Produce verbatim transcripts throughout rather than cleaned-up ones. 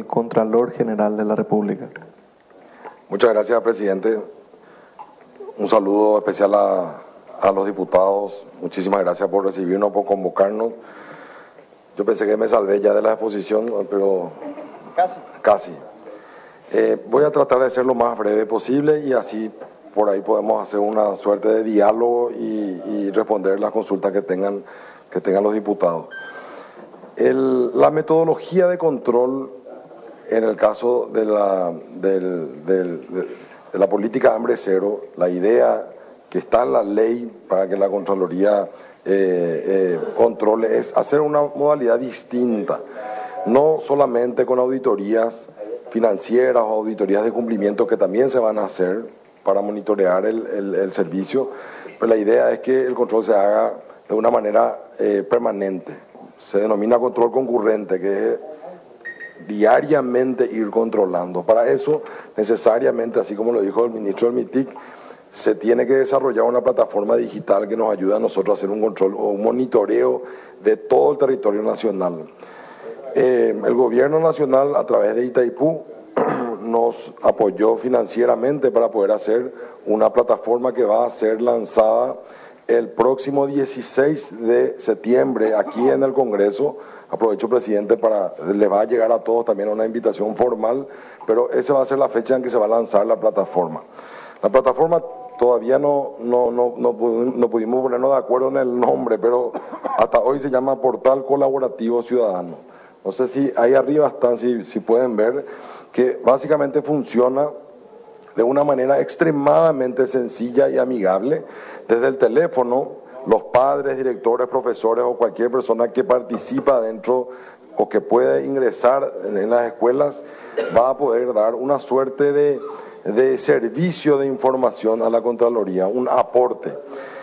Contralor General de la República. Muchas gracias, presidente. Un saludo especial a, a los diputados. Muchísimas gracias por recibirnos, por convocarnos. Yo pensé que me salvé ya de la exposición, pero Casi. casi. Eh, voy a tratar de ser lo más breve posible y así por ahí podemos hacer una suerte de diálogo y, y responder las consultas que tengan, que tengan los diputados. El, la metodología de control en el caso de la, del, del, de, de la política hambre cero, la idea que está en la ley para que la Contraloría eh, eh, controle es hacer una modalidad distinta, no solamente con auditorías financieras o auditorías de cumplimiento que también se van a hacer para monitorear el, el, el servicio, pero la idea es que el control se haga de una manera eh, permanente. Se denomina control concurrente, que es diariamente ir controlando. Para eso, necesariamente, así como lo dijo el ministro del MITIC, se tiene que desarrollar una plataforma digital que nos ayude a nosotros a hacer un control o un monitoreo de todo el territorio nacional. Eh, el gobierno nacional, a través de Itaipú, nos apoyó financieramente para poder hacer una plataforma que va a ser lanzada el próximo dieciséis de septiembre aquí en el Congreso. Aprovecho, presidente, para le va a llegar a todos también una invitación formal, pero esa va a ser la fecha en que se va a lanzar la plataforma. La plataforma todavía no, no, no, no, no pudimos ponernos de acuerdo en el nombre, pero hasta hoy se llama Portal Colaborativo Ciudadano. No sé si ahí arriba están, si, si pueden ver, que básicamente funciona de una manera extremadamente sencilla y amigable. Desde el teléfono, los padres, directores, profesores o cualquier persona que participa dentro o que puede ingresar en las escuelas va a poder dar una suerte de, de servicio de información a la Contraloría, un aporte.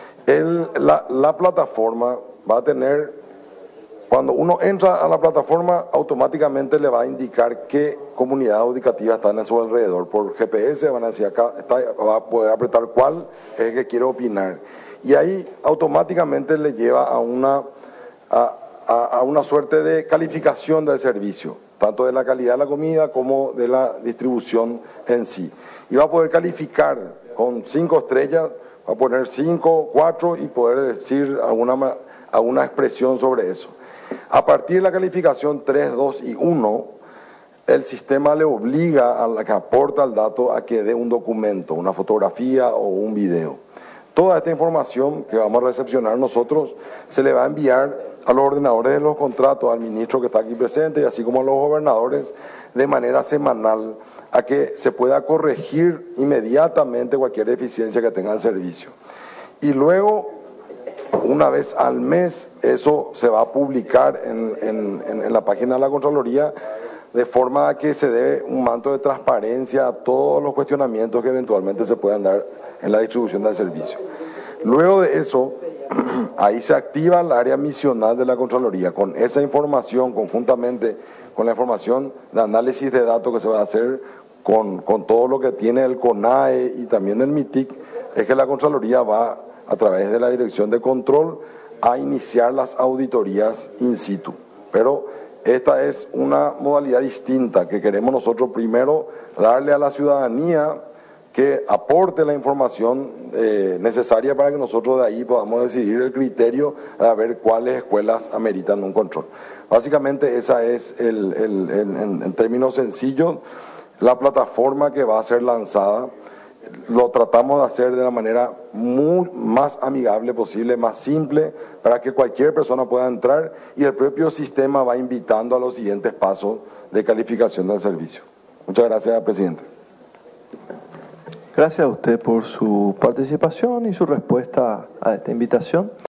El, la, la plataforma va a tener, cuando uno entra a la plataforma, automáticamente le va a indicar qué comunidad educativa está en su alrededor. Por G P S van a decir acá, está, va a poder apretar cuál es el que quiere opinar. Y ahí automáticamente le lleva a una, a, a, a una suerte de calificación del servicio, tanto de la calidad de la comida como de la distribución en sí. Y va a poder calificar con cinco estrellas, va a poner cinco, cuatro y poder decir alguna, alguna expresión sobre eso. A partir de la calificación tres, dos y uno, el sistema le obliga a la que aporta el dato a que dé un documento, una fotografía o un video. Toda esta información que vamos a recepcionar nosotros se le va a enviar a los ordenadores de los contratos, al ministro que está aquí presente y así como a los gobernadores de manera semanal, a que se pueda corregir inmediatamente cualquier deficiencia que tenga el servicio. Y luego, una vez al mes, eso se va a publicar en, en, en, en la página de la Contraloría, de forma a que se dé un manto de transparencia a todos los cuestionamientos que eventualmente se puedan dar en la distribución del servicio. Luego de eso, ahí se activa el área misional de la Contraloría. Con esa información, conjuntamente con la información de análisis de datos que se va a hacer, con, con todo lo que tiene el CONAE y también el MITIC, es que la Contraloría va, a través de la Dirección de Control, a iniciar las auditorías in situ. Pero esta es una modalidad distinta que queremos nosotros primero darle a la ciudadanía que aporte la información eh, necesaria para que nosotros de ahí podamos decidir el criterio de ver cuáles escuelas ameritan un control. Básicamente esa es, el, el, el, en, en términos sencillos, la plataforma que va a ser lanzada. Lo tratamos de hacer de la manera muy más amigable posible, más simple, para que cualquier persona pueda entrar y el propio sistema va invitando a los siguientes pasos de calificación del servicio. Muchas gracias, presidente. Gracias a usted por su participación y su respuesta a esta invitación.